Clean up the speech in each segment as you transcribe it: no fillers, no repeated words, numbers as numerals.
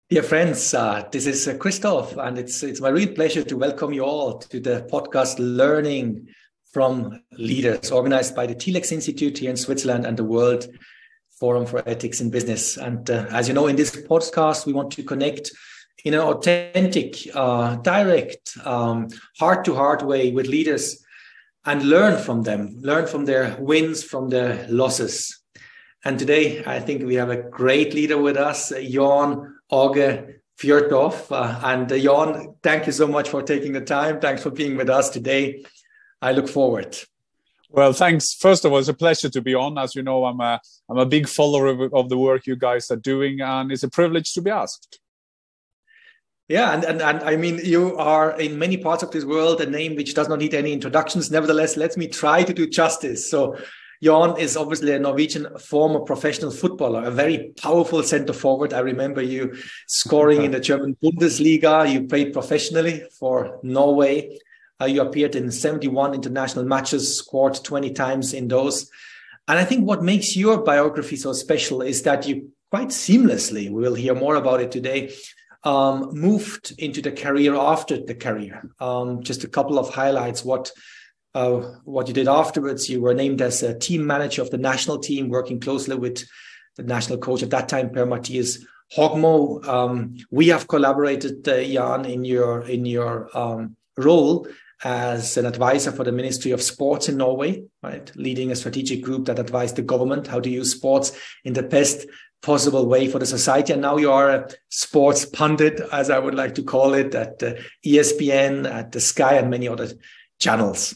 Dear friends, this is Christoph, and it's my real pleasure to welcome you all to the podcast Learning from Leaders, organized by the Telex Institute here in Switzerland and the World Forum for Ethics in Business. And as you know, in this podcast, we want to connect in an authentic, direct, heart-to-heart way with leaders and learn from them, learn from their wins, from their losses. And today, I think we have a great leader with us, Jan Åge Fjørtoft. And Jan, thank you so much for taking the time. Thanks for being with us today. I look forward. Well, thanks. First of all, it's a pleasure to be on. As you know, I'm a big follower of the work you guys are doing, and it's a privilege to be asked. Yeah, and I mean, you are in many parts of this world a name which does not need any introductions. Nevertheless, let me try to do justice. So Jan is obviously a Norwegian former professional footballer, a very powerful center forward. I remember you scoring in the German Bundesliga. You played professionally for Norway. You appeared in 71 international matches, scored 20 times in those. And I think what makes your biography so special is that you quite seamlessly, we will hear more about it today, moved into the career after the career. Just a couple of highlights. What you did afterwards. You were named as a team manager of the national team, working closely with the national coach at that time, Per Mathias Høgmo. We have collaborated, Jan, in your role as an advisor for the Ministry of Sports in Norway, right? Leading a strategic group that advised the government how to use sports in the best possible way for the society. And now you are a sports pundit, as I would like to call it, at ESPN, at the Sky, and many other channels.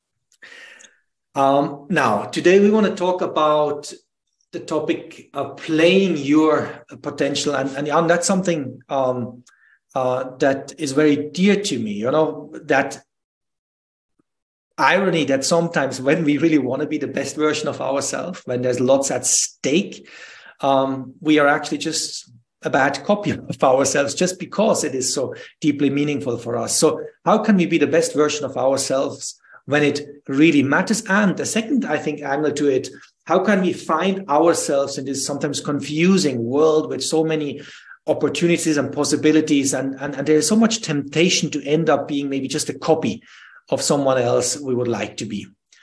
Now, today we want to talk about the topic of playing your potential. And that's something that is very dear to me, you know, that irony that sometimes when we really want to be the best version of ourselves, when there's lots at stake, we are actually just a bad copy of ourselves just because it is so deeply meaningful for us. So how can we be the best version of ourselves when it really matters? And the second, I think, angle to it, how can we find ourselves in this sometimes confusing world with so many opportunities and possibilities, and there is so much temptation to end up being maybe just a copy of someone else we would like to be.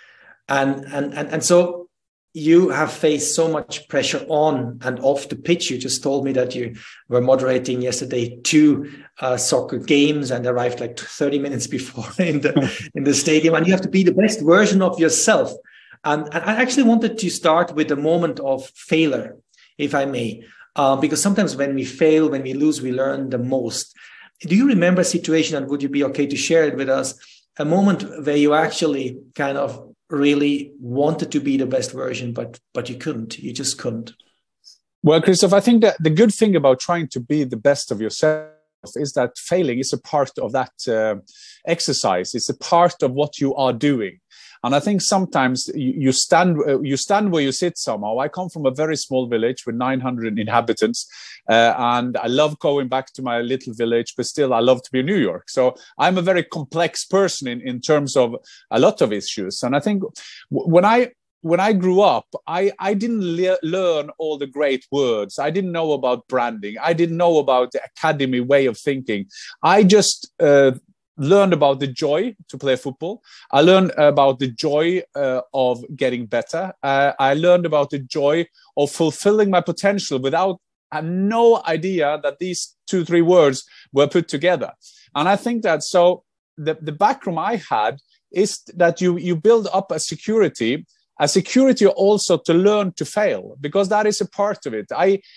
And so you have faced so much pressure on and off the pitch. You just told me that you were moderating yesterday 2 soccer games and arrived like 30 minutes before in the stadium. And you have to be the best version of yourself. And I actually wanted to start with a moment of failure, if I may, because sometimes when we fail, when we lose, we learn the most. Do you remember a situation, and would you be okay to share it with us, a moment where you actually kind of really wanted to be the best version, but you couldn't, you just couldn't? Well, Christoph, I think that the good thing about trying to be the best of yourself is that failing is a part of that exercise. It's a part of what you are doing. And I think sometimes you stand where you sit somehow. I come from a very small village with 900 inhabitants, and I love going back to my little village, but still I love to be in New York. So I'm a very complex person in terms of a lot of issues. And I think when I grew up, I didn't learn all the great words. I didn't know about branding. I didn't know about the academy way of thinking. I just learned about the joy to play football. I learned about the joy of getting better. I learned about the joy of fulfilling my potential without no idea that these 2-3 words were put together. And I think that so the background I had is that you build up a security also to learn to fail, because that is a part of it.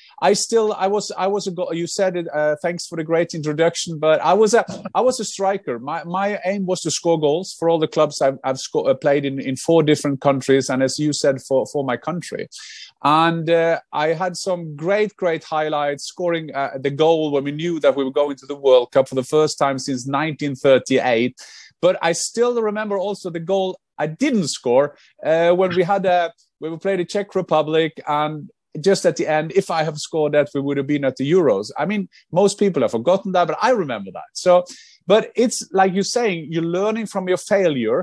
You said it, thanks for the great introduction, but I was a striker. My aim was to score goals for all the clubs I've played in 4 different countries, and as you said, for my country. And I had some great highlights, scoring the goal when we knew that we were going to the World Cup for the first time since 1938. But I still remember also the goal I didn't score when we played the Czech Republic, and just at the end, if I have scored that, we would have been at the Euros. I mean, most people have forgotten that, but I remember that. So, but it's like you're saying, you're learning from your failure,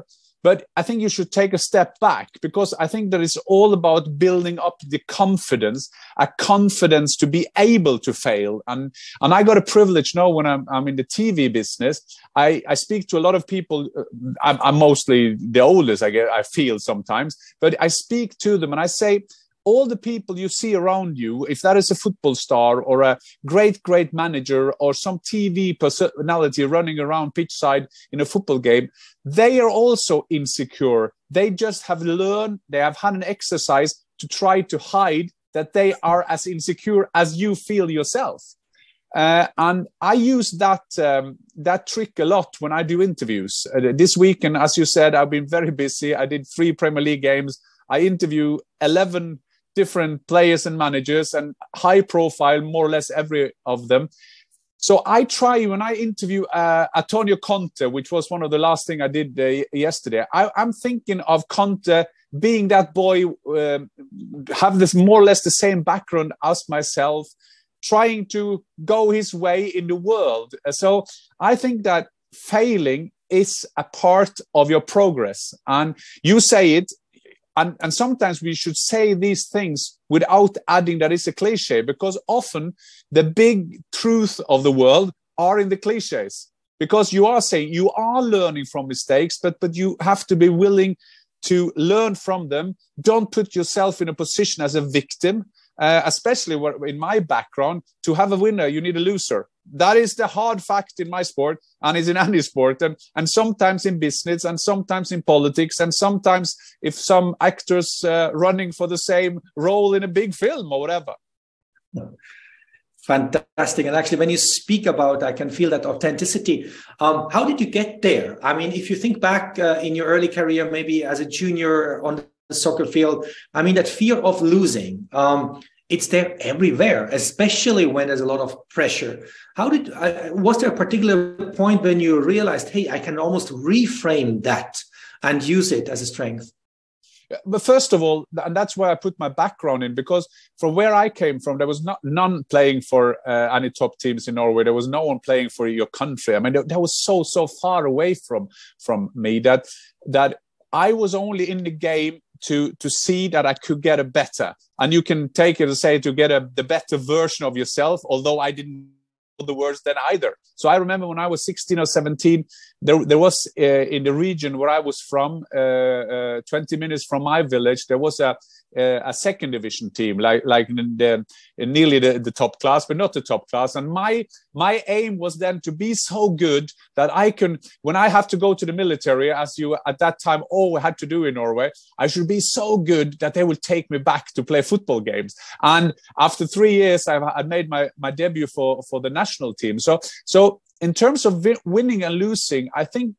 But I think you should take a step back, because I think that it's all about building up the confidence, a confidence to be able to fail. And I got a privilege now when I'm in the TV business. I speak to a lot of people. I'm mostly the oldest, I feel sometimes, but I speak to them and I say, all the people you see around you, if that is a football star or a great manager or some TV personality running around pitch side in a football game, they are also insecure. They just have learned, they have had an exercise to try to hide that they are as insecure as you feel yourself. And I use that trick a lot when I do interviews. This weekend, as you said, I've been very busy. I did 3 Premier League games. I interview 11 different players and managers, and high profile, more or less every of them. So I try, when I interview Antonio Conte, which was one of the last thing I did yesterday, I'm thinking of Conte being that boy, have this more or less the same background as myself, trying to go his way in the world. So I think that failing is a part of your progress. And you say it, and sometimes we should say these things without adding that it's a cliche, because often the big truth of the world are in the cliches, because you are saying you are learning from mistakes, but you have to be willing to learn from them. Don't put yourself in a position as a victim, especially in my background. To have a winner, you need a loser. That is the hard fact in my sport, and is in any sport, and sometimes in business, and sometimes in politics, and sometimes if some actors running for the same role in a big film or whatever. Fantastic. And actually, when you speak about, I can feel that authenticity. How did you get there? I mean, if you think back in your early career, maybe as a junior on the soccer field, I mean, that fear of losing, it's there everywhere, especially when there's a lot of pressure. Was there a particular point when you realized, hey, I can almost reframe that and use it as a strength? But first of all, and that's why I put my background in, because from where I came from, there was none playing for any top teams in Norway. There was no one playing for your country. I mean, that was so far away from me that I was only in the game to see that I could get a better. And you can take it to say to get the better version of yourself, although I didn't know the words then either. So I remember when I was 16 or 17, there was in the region where I was from, 20 minutes from my village, there was a second division team, like in nearly the top class, but not the top class. And my aim was then to be so good that I can, when I have to go to the military, as you at that time all had to do in Norway, I should be so good that they will take me back to play football games. And after 3 years, I made my debut for the national team. So in terms of winning and losing, I think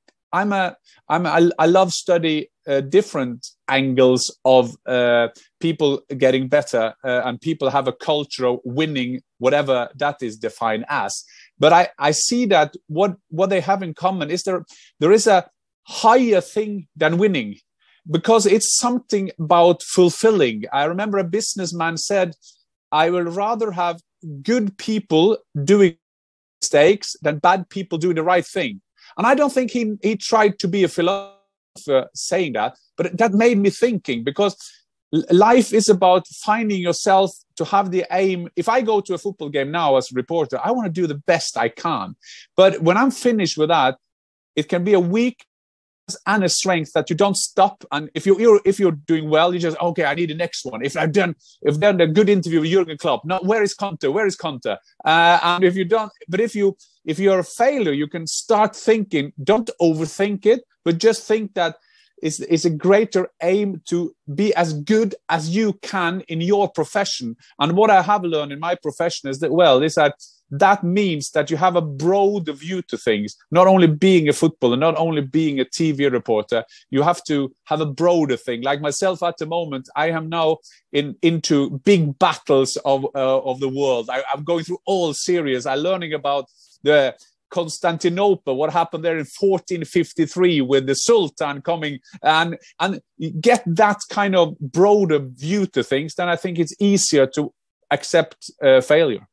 I love study different angles of people getting better, and people have a culture of winning, whatever that is defined as. But I see that what they have in common is there is a higher thing than winning, because it's something about fulfilling. I remember a businessman said, I will rather have good people doing mistakes than bad people doing the right thing. And I don't think he tried to be a philosopher saying that, but that made me thinking, because life is about finding yourself to have the aim. If I go to a football game now as a reporter, I want to do the best I can. But when I'm finished with that, it can be a weakness and a strength that you don't stop. And if you're doing well, you just, okay, I need the next one. If I've done a good interview with Jurgen Klopp, no, where is Conte? And if you don't, but if you're a failure, you can start thinking, don't overthink it, but just think that it's a greater aim to be as good as you can in your profession. And what I have learned in my profession is that means that you have a broader view to things, not only being a footballer, not only being a TV reporter. You have to have a broader thing. Like myself at the moment, I am now into big battles of the world. I'm going through all series. I'm learning about the Constantinople, what happened there in 1453 with the Sultan coming, and get that kind of broader view to things, then I think it's easier to accept failure.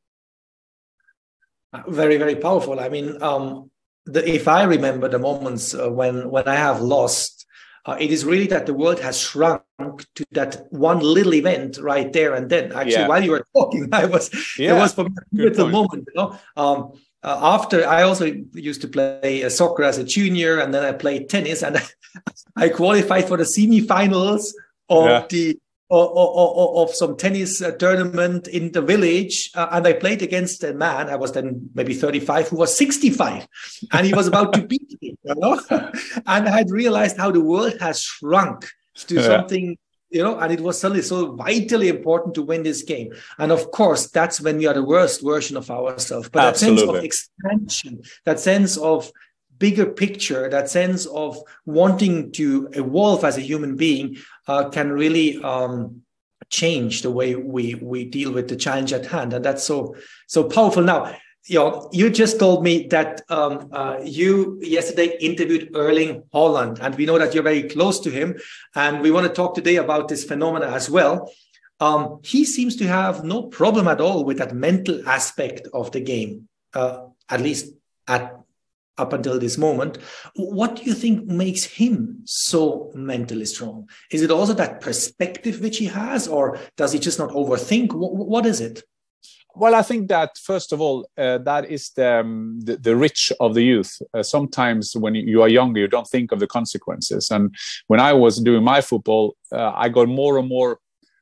Very, very powerful. I mean, if I remember the moments when I have lost, It is really that the world has shrunk to that one little event right there and then. Actually, while you were talking, it was for me a little moment. After I also used to play soccer as a junior, and then I played tennis, and I qualified for the semi-finals of of some tennis tournament in the village, and I played against a man. I was then maybe 35, who was 65, and he was about to beat me. And I had realized how the world has shrunk to something. And it was suddenly so vitally important to win this game. And of course, that's when we are the worst version of ourselves. But that sense of expansion, that sense of bigger picture, that sense of wanting to evolve as a human being can really change the way we deal with the challenge at hand. And that's so powerful. Now, you just told me that you yesterday interviewed Erling Haaland, and we know that you're very close to him, and we want to talk today about this phenomena as well. He seems to have no problem at all with that mental aspect of the game, at least up until this moment. What do you think makes him so mentally strong? Is it also that perspective which he has, or does he just not overthink? What is it? Well, I think that, first of all, that is the rich of the youth. Sometimes when you are younger, you don't think of the consequences. And when I was doing my football, I got more and more,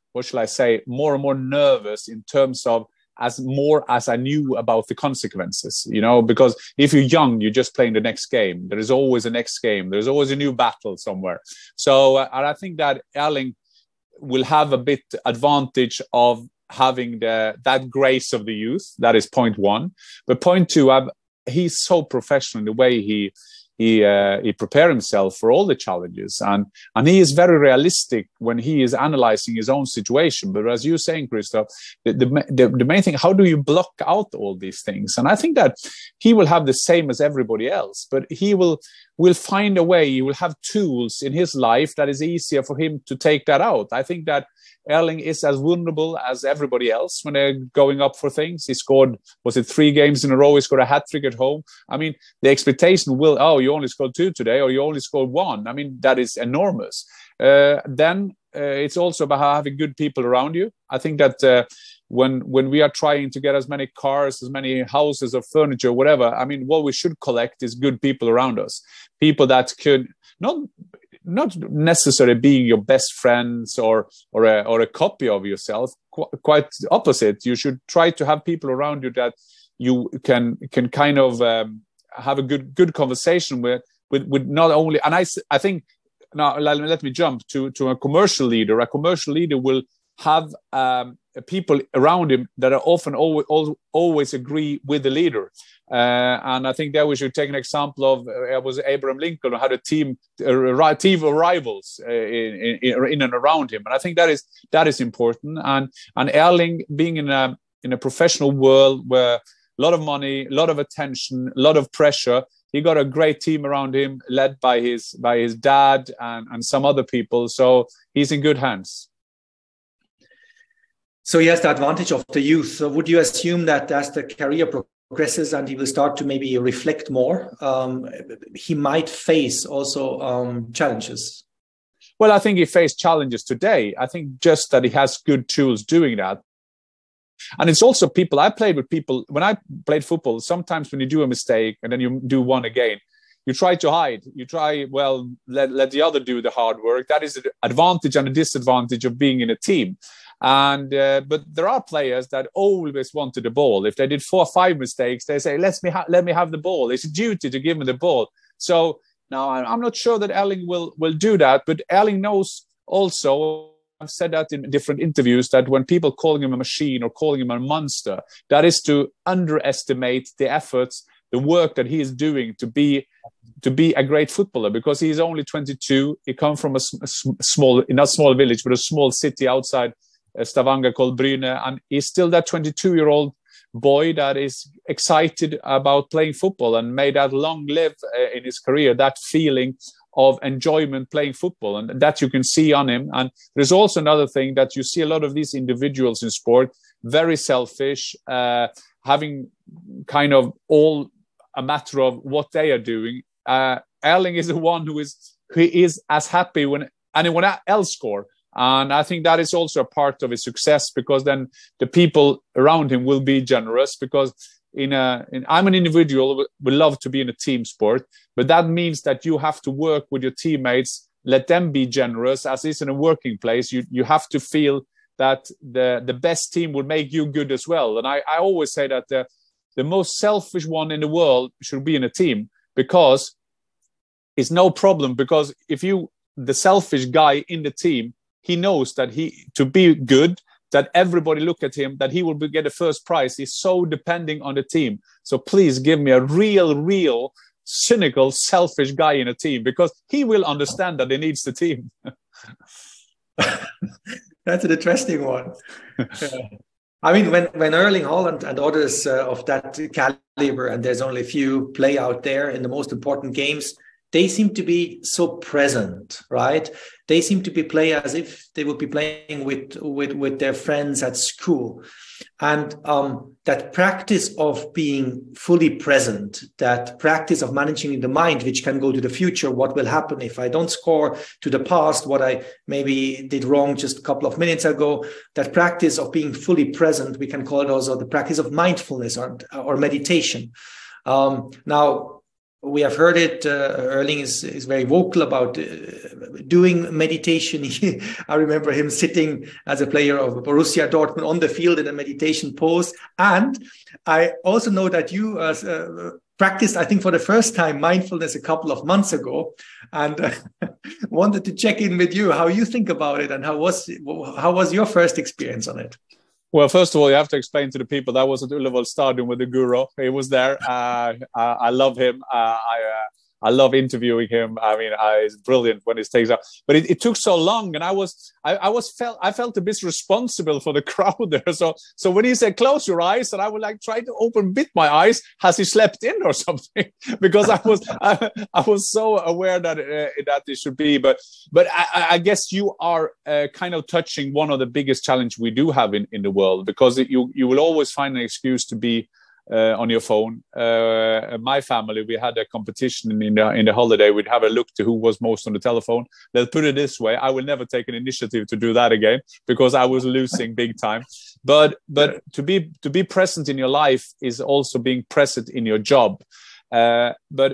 more and more nervous in terms of as I knew about the consequences, because if you're young, you're just playing the next game. There is always a next game. There's always a new battle somewhere. So and I think that Erling will have a bit advantage of having that grace of the youth. That is point one. But point two, he's so professional in the way he prepare himself for all the challenges, and he is very realistic when he is analyzing his own situation. But as you're saying, Christoph, the main thing, how do you block out all these things? And I think that he will have the same as everybody else, but he will find a way. He will have tools in his life that is easier for him to take that out. I think that Erling is as vulnerable as everybody else when they're going up for things. He scored, 3 games in a row? He scored a hat-trick at home. I mean, the expectation you only scored 2 today, or you only scored 1. I mean, that is enormous. Then it's also about having good people around you. I think that when we are trying to get as many cars, as many houses or furniture, whatever, I mean, what we should collect is good people around us. People that could not necessarily being your best friends or a copy of yourself. Quite opposite. You should try to have people around you that you can kind of have a good conversation with not only. And I think now let me jump to a commercial leader. A commercial leader will have people around him that are often always agree with the leader. And I think that we should take an example of it was Abraham Lincoln, who had a team of rivals in and around him. And I think that is important. And Erling, being in a professional world where a lot of money, a lot of attention, a lot of pressure, he got a great team around him, led by his dad and some other people. So he's in good hands. So he has the advantage of the youth. So would you assume that as the career progresses and he will start to maybe reflect more, he might face also challenges? Well, I think he faced challenges today. I think just that he has good tools doing that. And it's also people. I played with people when I played football. Sometimes when you do a mistake and then you do one again, you try to hide. You try, let the other do the hard work. That is the advantage and the disadvantage of being in a team. And but there are players that always wanted the ball. If they did 4 or 5 mistakes, they say, let me have the ball. It's a duty to give me the ball. So now I'm not sure that Erling will do that. But Erling knows also, I've said that in different interviews, that when people calling him a machine or calling him a monster, that is to underestimate the efforts, the work that he is doing to be a great footballer, because he is only 22. He comes from a small, not small village, but a small city outside Stavanger called Bryne, and he's still that 22-year-old boy that is excited about playing football and may that long live in his career, that feeling of enjoyment playing football, and that you can see on him. And there's also another thing that you see a lot of these individuals in sport, very selfish, having kind of all a matter of what they are doing. Erling is the one who is he is as happy when anyone else score. And I think that is also a part of his success, because then the people around him will be generous. Because I'm an individual, would love to be in a team sport, but that means that you have to work with your teammates, let them be generous, as is in a working place. You have to feel that the best team will make you good as well. And I always say that the most selfish one in the world should be in a team, because it's no problem. Because if the selfish guy in the team, he knows that to be good, that everybody look at him, that he will get the first prize. He's so depending on the team. So please give me a real cynical, selfish guy in a team, because he will understand that he needs the team. That's an interesting one. I mean, when Erling Haaland and others of that caliber, and there's only a few, play out there in the most important games, they seem to be so present, right? They seem to be playing as if they would be playing with their friends at school. And that practice of being fully present, that practice of managing the mind, which can go to the future, what will happen if I don't score, to the past, what I maybe did wrong just a couple of minutes ago, that practice of being fully present, we can call it also the practice of mindfulness or meditation. Now, we have heard it. Erling is very vocal about doing meditation. I remember him sitting as a player of Borussia Dortmund on the field in a meditation pose. And I also know that you practiced, I think, for the first time, mindfulness a couple of months ago, and wanted to check in with you how you think about it, and how was your first experience on it? Well, first of all, you have to explain to the people that was at Ullevål Stadium with the Guru. He was there. I love him. I love interviewing him. I mean, it's brilliant when he takes up. But it took so long, and I felt a bit responsible for the crowd there. So when he said close your eyes, and I would try to open a bit my eyes, has he slept in or something? Because I was so aware that it should be. But I guess you are kind of touching one of the biggest challenges we do have in the world, because you will always find an excuse to be on your phone. My family, we had a competition in the holiday. We'd have a look to who was most on the telephone. Let's put it this way: I will never take an initiative to do that again, because I was losing big time. But to be present in your life is also being present in your job. But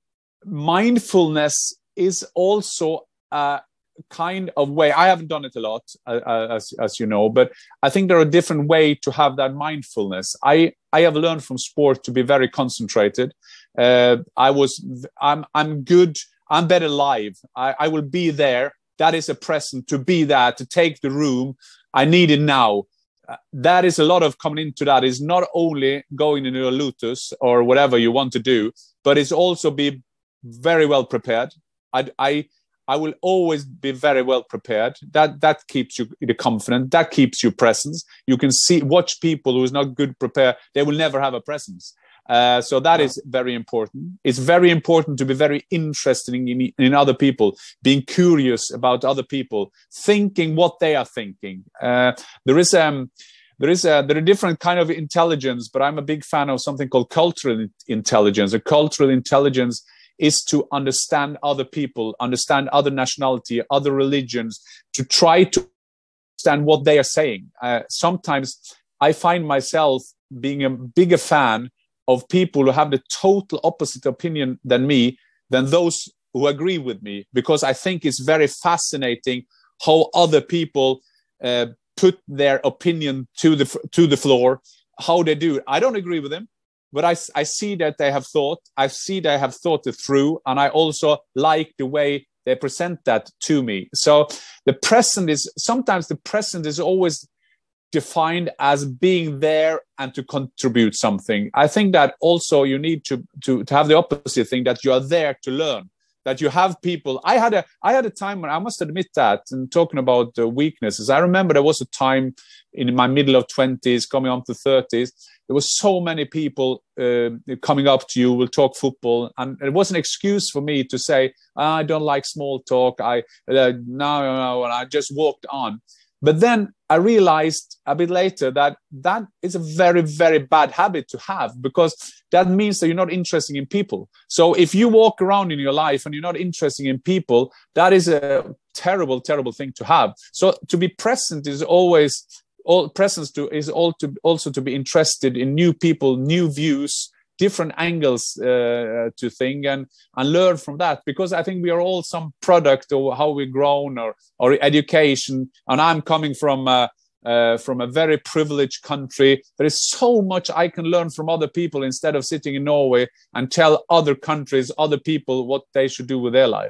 mindfulness is also kind of way. I haven't done it a lot, as you know, but I think there are different ways to have that mindfulness. I have learned from sport to be very concentrated. I'm good. I'm better live. I will be there. That is a present, to be there, to take the room. I need it now. That is a lot of coming into that. Is not only going into a Lotus or whatever you want to do, but it's also be very well prepared. I will always be very well prepared. That keeps you confident. That keeps you presence. You can watch people who is not good prepared. They will never have a presence. So that is very important. It's very important to be very interested in other people, being curious about other people, thinking what they are thinking. There are different kind of intelligence, but I'm a big fan of something called cultural intelligence. A cultural intelligence is to understand other people, understand other nationality, other religions, to try to understand what they are saying. Sometimes I find myself being a bigger fan of people who have the total opposite opinion than me, than those who agree with me, because I think it's very fascinating how other people put their opinion to the floor, how they do it. I don't agree with them, but I see that they have thought. I see they have thought it through, and I also like the way they present that to me. So sometimes the present is always defined as being there and to contribute something. I think that also you need to have the opposite thing, that you are there to learn, that you have people. I had a time when, I must admit that, and talking about the weaknesses, I remember there was a time in my middle of 20s, coming up to 30s, there was so many people coming up to you, will talk football, and it was an excuse for me to say, I don't like small talk. No, and I just walked on. But then I realized a bit later that is a very, very bad habit to have, because that means that you're not interested in people. So if you walk around in your life and you're not interested in people, that is a terrible, terrible thing to have. So to be present is always also to be interested in new people, new views, different angles to think and learn from that, because I think we are all some product of how we've grown or education. And I'm coming from a very privileged country. There is so much I can learn from other people instead of sitting in Norway and tell other countries, other people what they should do with their life.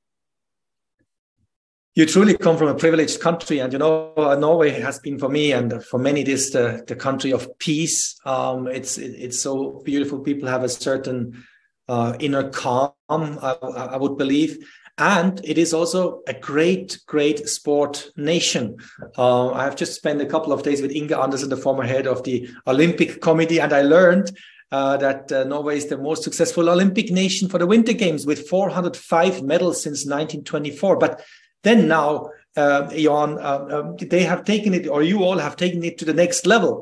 You truly come from a privileged country, and Norway has been for me and for many this the country of peace. It's so beautiful. People have a certain inner calm, I would believe, and it is also a great sport nation. I have just spent a couple of days with Inge Andersen, the former head of the Olympic Committee, and I learned that Norway is the most successful Olympic nation for the Winter Games with 405 medals since 1924. But then now, Jan, they have taken it, or you all have taken it to the next level.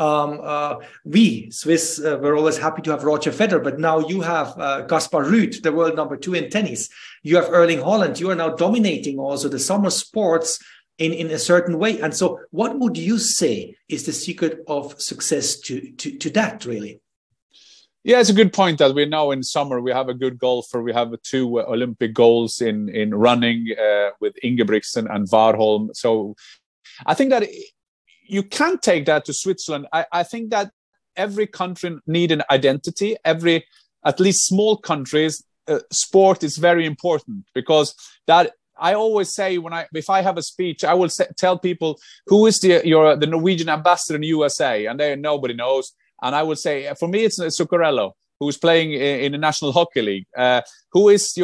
We Swiss were always happy to have Roger Federer, but now you have Kaspar Ruud, the world number 2 in tennis. You have Erling Haaland. You are now dominating also the summer sports in a certain way. And so what would you say is the secret of success to that, really? Yeah, it's a good point that we're now in summer. We have a good golfer. We have 2 Olympic goals in running with Ingebrigtsen and Warholm. So I think that you can take that to Switzerland. I think that every country need an identity. At least small countries, sport is very important, because that I always say if I have a speech, I will tell people who is the Norwegian ambassador in the USA, and nobody knows. And I would say, for me, it's Zuccarello, who's playing in the National Hockey League. Who is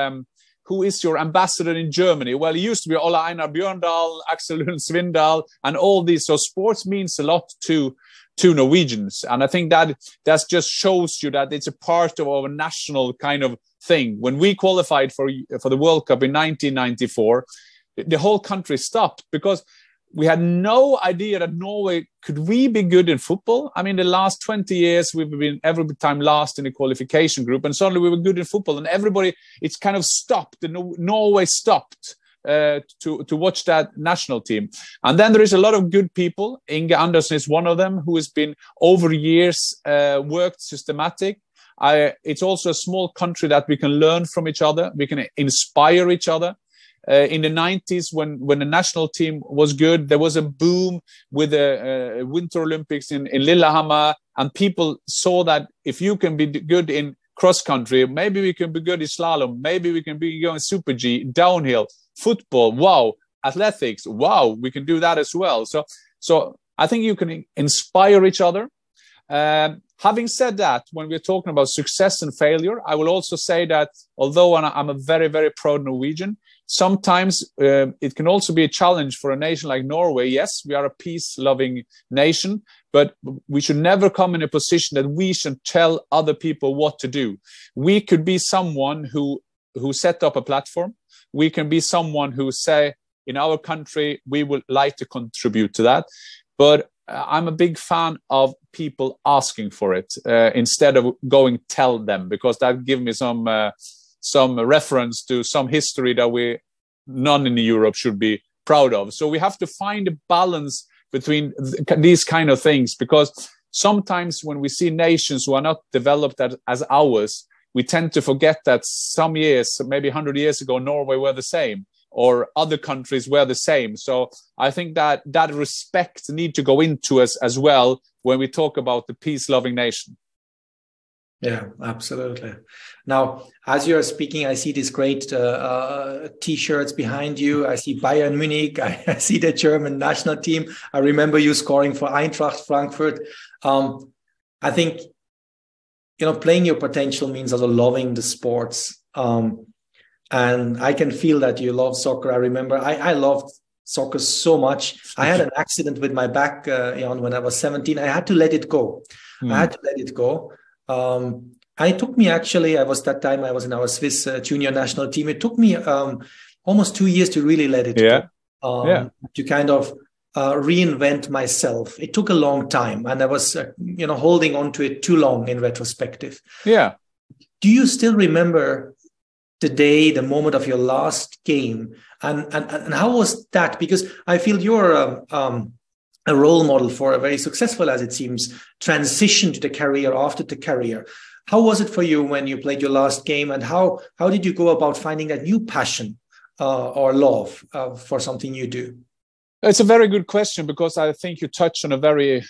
your ambassador in Germany? Well, it used to be Ole Einar Bjørndal, Axel Lund Svindal, and all these. So sports means a lot to Norwegians. And I think that just shows you that it's a part of our national kind of thing. When we qualified for the World Cup in 1994, the whole country stopped, because we had no idea that Norway could we be good in football. I mean, the last 20 years, we've been every time last in the qualification group, and suddenly we were good in football, and it's kind of stopped. Norway stopped to watch that national team. And then there is a lot of good people. Inge Andersen is one of them, who has been over years worked systematic. It's also a small country that we can learn from each other. We can inspire each other. In the 90s, when the national team was good, there was a boom with the Winter Olympics in Lillehammer, and people saw that if you can be good in cross country, maybe we can be good in slalom, maybe we can be going Super G, downhill, football, wow, athletics, wow, we can do that as well. So I think you can inspire each other. Having said that, when we're talking about success and failure, I will also say that although I'm a very, very proud Norwegian, sometimes it can also be a challenge for a nation like Norway. Yes, we are a peace-loving nation, but we should never come in a position that we should tell other people what to do. We could be someone who set up a platform. We can be someone who say, in our country, we would like to contribute to that. But I'm a big fan of people asking for it instead of going tell them, because that gives me some reference to some history that none in Europe should be proud of. So we have to find a balance between these kind of things, because sometimes when we see nations who are not developed as ours, we tend to forget that some years, maybe 100 years ago, Norway were the same, or other countries were the same. So I think that respect need to go into us as well when we talk about the peace-loving nation. Yeah, absolutely. Now, as you're speaking, I see these great T-shirts behind you. I see Bayern Munich. I see the German national team. I remember you scoring for Eintracht Frankfurt. I think, playing your potential means also loving the sports. And I can feel that you love soccer. I remember I loved soccer so much. I had an accident with my back when I was 17. I had to let it go. And it took me I was in our Swiss junior national team. It took me almost 2 years to really let it go. to kind of reinvent myself. It took a long time, and I was, holding on to it too long in retrospective. Yeah. Do you still remember the day, the moment of your last game, and how was that? Because I feel you're a role model for a very successful, as it seems, transition to the career after the career. How was it for you when you played your last game, and how did you go about finding that new passion or love for something you do? It's a very good question, because I think you touch on a very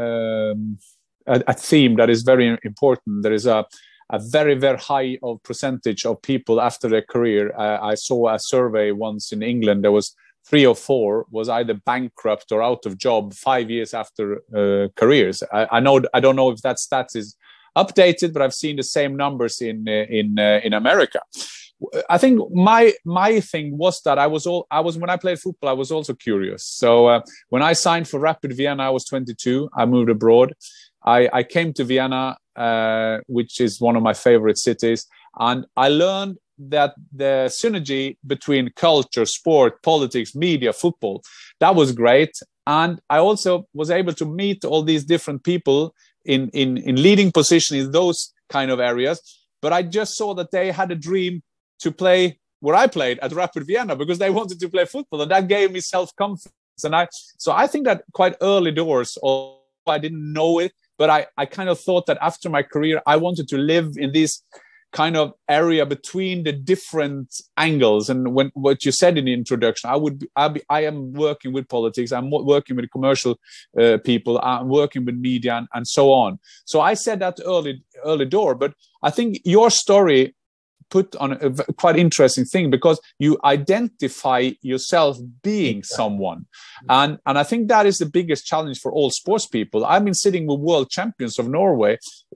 a theme that is very important. There is a very, very high percentage of people after their career. I saw a survey once in England. There was 3 or 4 was either bankrupt or out of job 5 years after careers. I don't know if that stats is updated, but I've seen the same numbers in America. I think my thing was that I was when I played football, I was also curious. So when I signed for Rapid Vienna, I was 22. I moved abroad. I came to Vienna, which is one of my favorite cities, and I learned that the synergy between culture, sport, politics, media, football, that was great. And I also was able to meet all these different people in leading positions in those kind of areas. But I just saw that they had a dream to play where I played at Rapid Vienna, because they wanted to play football, and that gave me self-confidence. And I think that quite early doors, although I didn't know it, but I kind of thought that after my career, I wanted to live in this kind of area between the different angles. And what you said in the introduction, I am working with politics, I'm working with commercial people, I'm working with media, and so on. So I said that early door, but I think your story put on a quite interesting thing, because you identify yourself being someone. And I think that is the biggest challenge for all sports people. I've been sitting with world champions of Norway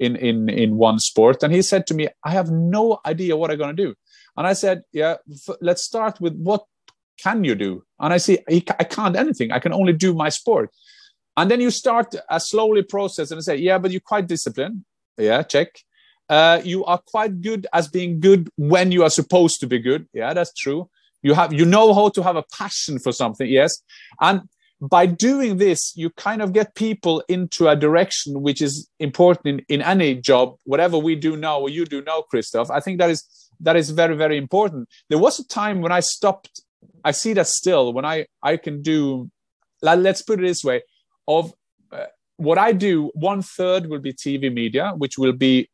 in one sport, and he said to me, I have no idea what I'm going to do. And I said, yeah, let's start with what can you do? And I say, I can't anything. I can only do my sport. And then you start a slowly process and say, yeah, but you're quite disciplined. Yeah, check. You are quite good as being good when you are supposed to be good. Yeah, that's true. You know how to have a passion for something. Yes. And by doing this, you kind of get people into a direction which is important in any job, whatever we do now or you do now, Christoph. I think that is very, very important. There was a time when I stopped. I see that still when I can do, let's put it this way, of what I do, 1/3 will be TV media, which will be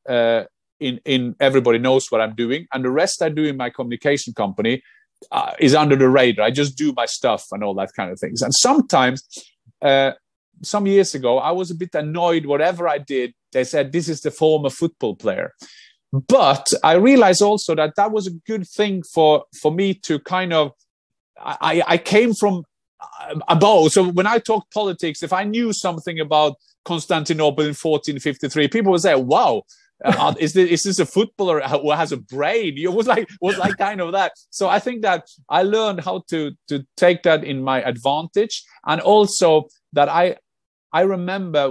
in everybody knows what I'm doing. And the rest I do in my communication company is under the radar. I just do my stuff and all that kind of things. And sometimes, some years ago, I was a bit annoyed. Whatever I did, they said, this is the former football player. But I realized also that was a good thing for me to kind of, I came from above. So when I talk politics, if I knew something about Constantinople in 1453, people would say, wow, is this a footballer who has a brain? It was like kind of that. So I think that I learned how to take that in my advantage. And also that I remember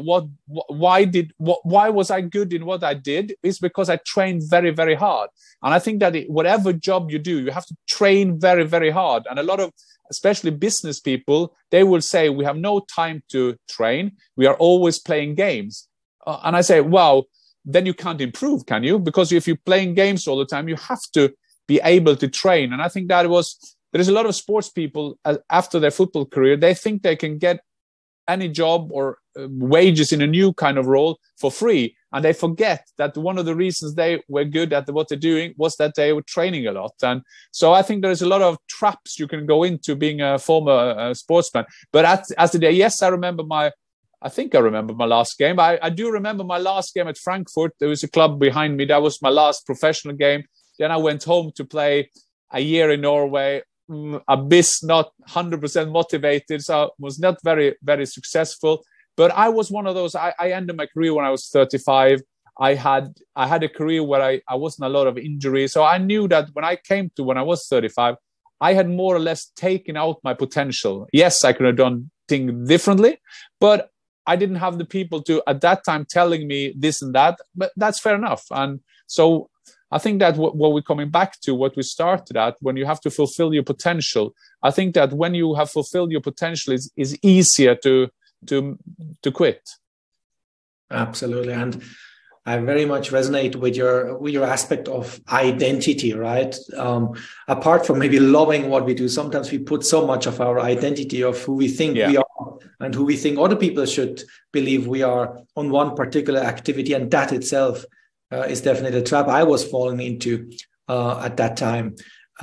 why was I good in what I did is because I trained very, very hard. And I think that whatever job you do, you have to train very, very hard. And a lot of, especially business people, they will say, we have no time to train. We are always playing games. And I say, wow, then you can't improve, can you? Because if you're playing games all the time, you have to be able to train. And I think there is a lot of sports people after their football career, they think they can get any job or wages in a new kind of role for free. And they forget that one of the reasons they were good at what they're doing was that they were training a lot. And so I think there's a lot of traps you can go into being a former sportsman. But as the day, yes, I remember my last game. I do remember my last game at Frankfurt. There was a club behind me. That was my last professional game. Then I went home to play a year in Norway. A bit not 100% motivated, so was not very, very successful. But I was one of those. I ended my career when I was 35. I had a career where I wasn't a lot of injuries. So I knew that when I was 35, I had more or less taken out my potential. Yes, I could have done things differently, but I didn't have the people to, at that time, telling me this and that. But that's fair enough. And so I think that what we're coming back to, what we started at, when you have to fulfill your potential, I think that when you have fulfilled your potential, is easier to quit. Absolutely. And I very much resonate with your aspect of identity, right? Apart from maybe loving what we do, sometimes we put so much of our identity of who we think we are and who we think other people should believe we are on one particular activity, and that itself is definitely a trap I was falling into at that time.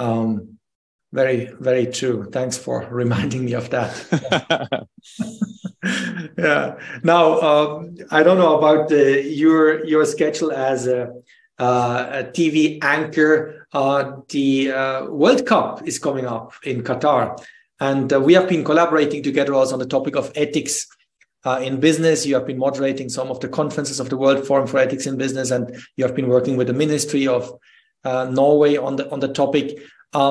Very, very true. Thanks for reminding me of that. Yeah. Now, I don't know about your schedule as a TV anchor. The World Cup is coming up in Qatar, and we have been collaborating together also on the topic of ethics in business. You have been moderating some of the conferences of the World Forum for Ethics in Business, and you have been working with the Ministry of Norway on the topic.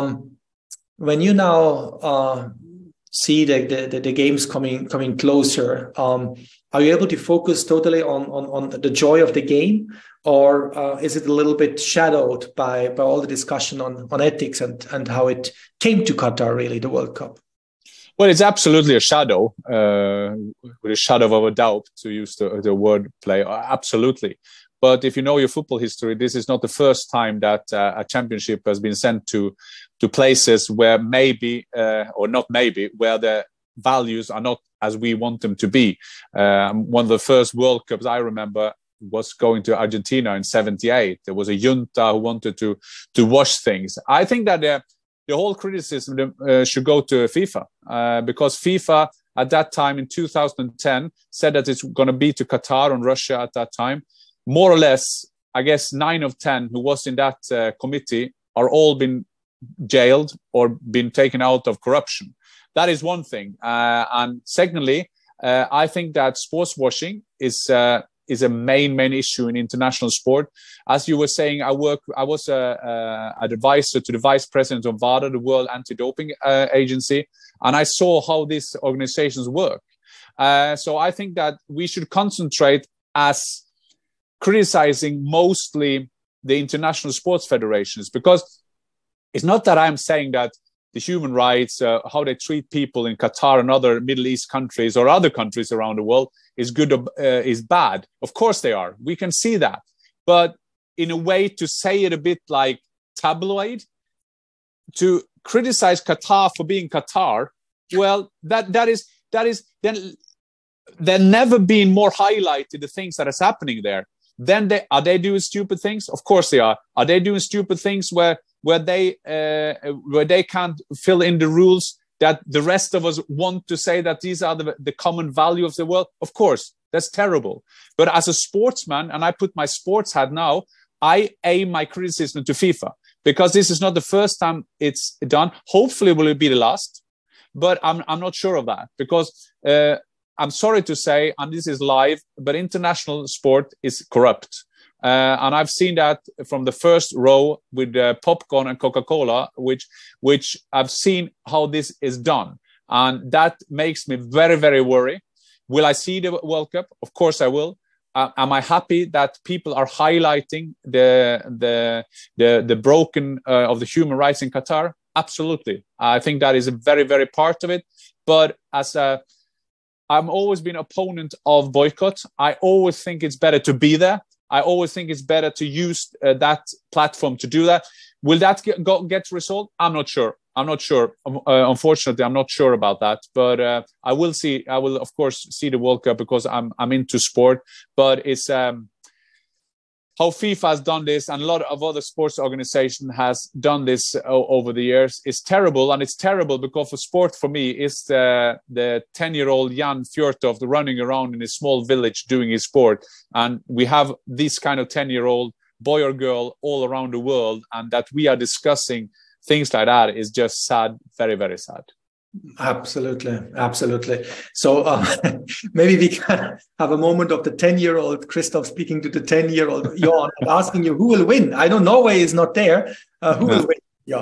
When you now see the games coming closer, are you able to focus totally on the joy of the game, or is it a little bit shadowed by all the discussion on ethics and how it came to Qatar, really, the World Cup? Well, it's absolutely a shadow, with a shadow of a doubt, to use the word play. Absolutely. But if you know your football history, this is not the first time that a championship has been sent to places where or not maybe, where the values are not as we want them to be. One of the first World Cups I remember was going to Argentina in '78. There was a junta who wanted to wash things. I think that the whole criticism should go to FIFA, because FIFA at that time in 2010 said that it's going to be to Qatar and Russia at that time. More or less, I guess 9 of 10 who was in that committee are all been jailed or been taken out of corruption. That is one thing. And secondly, I think that sports washing is a main issue in international sport. As you were saying, I was an advisor to the vice president of WADA, the World Anti-Doping Agency, and I saw how these organizations work. So I think that we should concentrate as criticizing mostly the international sports federations, because it's not that I'm saying that the human rights, how they treat people in Qatar and other Middle East countries or other countries around the world is good or is bad. Of course they are. We can see that. But in a way to say it a bit like tabloid, to criticize Qatar for being Qatar, well, that is then they're never been more highlighted, the things that is happening there. Then are they doing stupid things? Of course they are. Are they doing stupid things where they can't fill in the rules that the rest of us want to say that these are the common value of the world? Of course, that's terrible. But as a sportsman, and I put my sports hat now, I aim my criticism to FIFA, because this is not the first time it's done. Hopefully it will be the last, but I'm not sure of that, because I'm sorry to say, and this is live, but international sport is corrupt. And I've seen that from the first row with popcorn and Coca-Cola, which I've seen how this is done. And that makes me very, very worried. Will I see the World Cup? Of course I will. Am I happy that people are highlighting the broken of the human rights in Qatar? Absolutely. I think that is a very, very part of it. But I've always been an opponent of boycott. I always think it's better to be there. I always think it's better to use that platform to do that. Will that get result? I'm not sure. Unfortunately, I'm not sure about that. But I will see. I will, of course, see the World Cup because I'm into sport. But it's how FIFA has done this, and a lot of other sports organizations has done this over the years. It's terrible, and it's terrible because for sport, for me, is the 10-year-old Jan Fjørtoft running around in a small village doing his sport, and we have this kind of 10-year-old boy or girl all around the world, and that we are discussing things like that is just sad, very, very sad. Absolutely. So maybe we can have a moment of the 10-year-old Christoph speaking to the 10-year-old Jan and asking you who will win. I know Norway is not there. Who will win,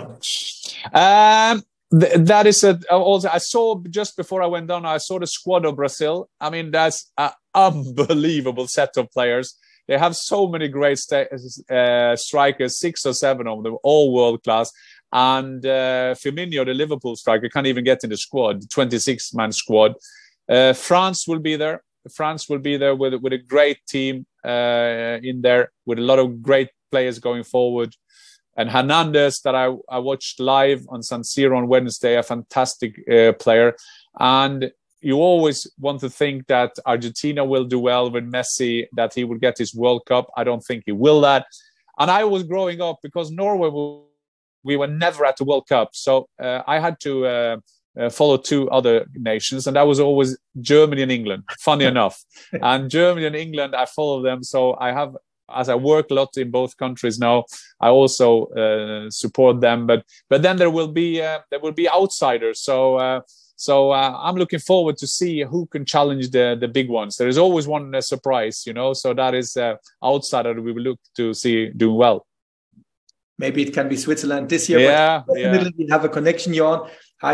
Jan? That is also. I saw just before I went down. I saw the squad of Brazil. I mean, that's an unbelievable set of players. They have so many great strikers, 6 or 7 of them, all world class. And Firmino, the Liverpool striker, can't even get in the squad, 26-man squad. France will be there. France will be there with a great team in there, with a lot of great players going forward. And Hernandez, that I watched live on San Siro on Wednesday, a fantastic player. And you always want to think that Argentina will do well with Messi, that he will get his World Cup. I don't think he will that. And I was growing up, because Norway, we were never at the World Cup. So I had to follow 2 other nations, and that was always Germany and England, funny enough. And Germany and England, I follow them. So I have, as I work a lot in both countries now, I also support them. But then there will be outsiders. So I'm looking forward to see who can challenge the big ones. There is always one surprise, So that is outsider we will look to see doing well. Maybe it can be Switzerland this year. Yeah, but definitely we have a connection, Jan.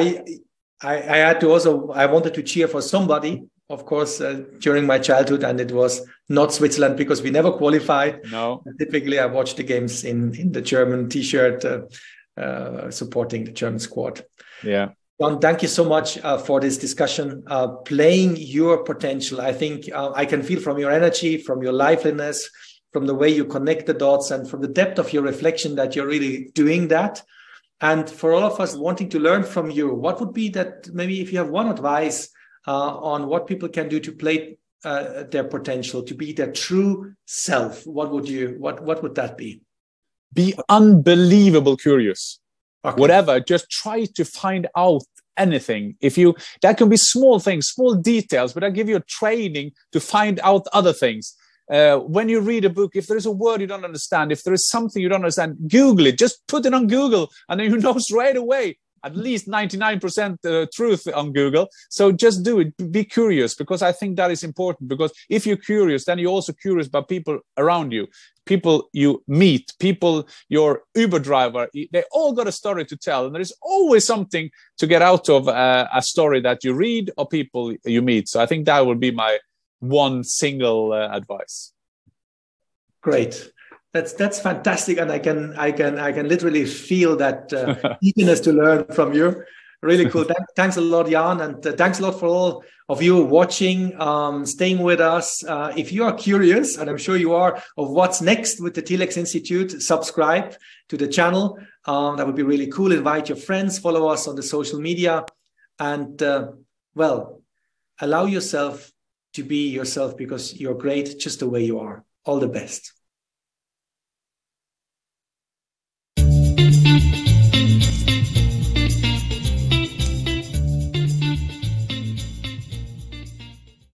I wanted to cheer for somebody, of course, during my childhood, and it was not Switzerland, because we never qualified. No. Typically, I watched the games in the German T-shirt, supporting the German squad. Yeah. Jan, thank you so much for this discussion. Playing your potential, I think I can feel from your energy, from your liveliness, from the way you connect the dots, and from the depth of your reflection that you're really doing that. And for all of us wanting to learn from you, what would be that, maybe if you have one advice on what people can do to play their potential, to be their true self, what would that be? Be unbelievable curious. Okay. Whatever, just try to find out anything. That can be small things, small details, but I give you a training to find out other things. When you read a book, if there's a word you don't understand, if there is something you don't understand, Google it. Just put it on Google, and then you know straight away, at least 99% truth on Google. So just do it. Be curious, because I think that is important. Because if you're curious, then you're also curious about people around you, people you meet, people, your Uber driver. They all got a story to tell, and there is always something to get out of a story that you read or people you meet. So I think that would be my one single advice. Great. That's fantastic, and I can literally feel that eagerness to learn from you. Really cool. Thanks a lot, Jan, and thanks a lot for all of you watching, staying with us. If you are curious, and I'm sure you are, of what's next with the Telex Institute, subscribe to the channel. That would be really cool. Invite your friends, follow us on the social media, and allow yourself to be yourself, because you're great just the way you are. All the best.